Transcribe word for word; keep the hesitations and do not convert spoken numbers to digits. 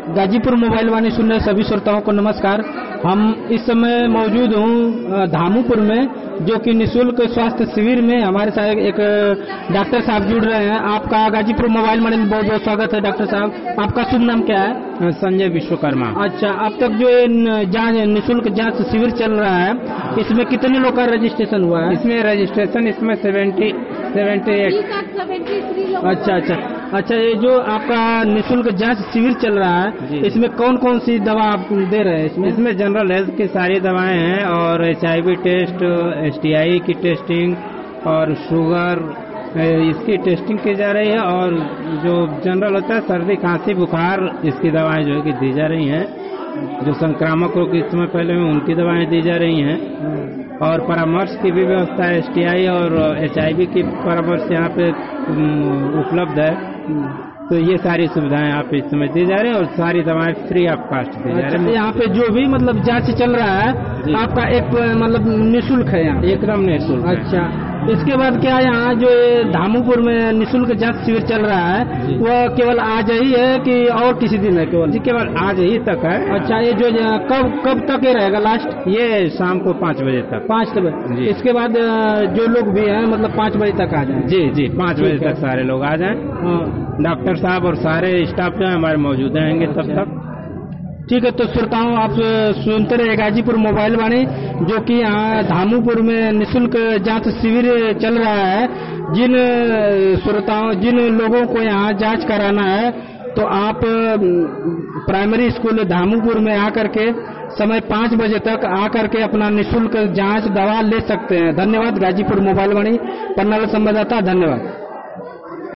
Ghazipur mobile वाणी सुनने सभी श्रोताओं को नमस्कार। हम इस समय मौजूद हूँ धामूपुर में, जो कि निःशुल्क स्वास्थ्य शिविर में हमारे साथ एक डॉक्टर साहब जुड़ रहे हैं। आपका गाजीपुर मोबाइल वाणी में बहुत बहुत स्वागत है डॉक्टर साहब। आपका शुभ नाम क्या है? संजय विश्वकर्मा। अच्छा, अब तक जो जांच निःशुल्क जांच शिविर चल रहा है, इसमें कितने लोग का रजिस्ट्रेशन हुआ है? इसमें रजिस्ट्रेशन इसमें सेवेंटी सेवेंटी एट। अच्छा अच्छा अच्छा ये जो आपका निःशुल्क जांच शिविर चल रहा है, इसमें कौन कौन सी दवा आप दे रहे हैं? इसमें इसमें जनरल हेल्थ की सारी दवाएं हैं और H I V test, S T I की टेस्टिंग और शुगर, इसकी टेस्टिंग की जा रही है। और जो जनरल होता है सर्दी खांसी बुखार, इसकी दवाएं जो है कि दी जा रही हैं। जो संक्रामक रोग इस समय पहले में उनकी दवाएं दी जा रही हैं। और परामर्श की भी व्यवस्था है, एस टी आई और एच आई वी की परामर्श यहाँ पे उपलब्ध है। तो ये सारी सुविधाएं आप इस समय दी जा रही है और सारी दवाएं फ्री ऑफ कास्ट दी जा रही है। यहाँ पे जो भी मतलब जांच चल रहा है आपका एक मतलब निःशुल्क है यहाँ? एकदम निःशुल्क। अच्छा, इसके बाद क्या यहाँ जो धामूपुर में निःशुल्क जांच शिविर चल रहा है वह केवल आज ही है कि और किसी दिन है? केवल जी केवल आज ही तक है। अच्छा, ये जो कब कब तक ये रहेगा लास्ट? ये शाम को पाँच बजे तक। पाँच बजे इसके बाद जो लोग भी हैं मतलब पाँच बजे तक आ जाए? जी जी पाँच बजे तक सारे लोग आ जाएं। डॉक्टर साहब और सारे स्टाफ जो है हमारे मौजूद रहेंगे तब तक। ठीक है, तो श्रोताओं आप सुनते रहे गाजीपुर मोबाइल वाणी, जो कि यहाँ धामूपुर में निःशुल्क जांच शिविर चल रहा है। जिन श्रोताओं जिन लोगों को यहाँ जांच कराना है तो आप प्राइमरी स्कूल धामूपुर में आकर के समय पाँच बजे तक आकर के अपना निःशुल्क जांच दवा ले सकते हैं। धन्यवाद। गाजीपुर मोबाइल वाणी पन्ना संवाददाता, धन्यवाद।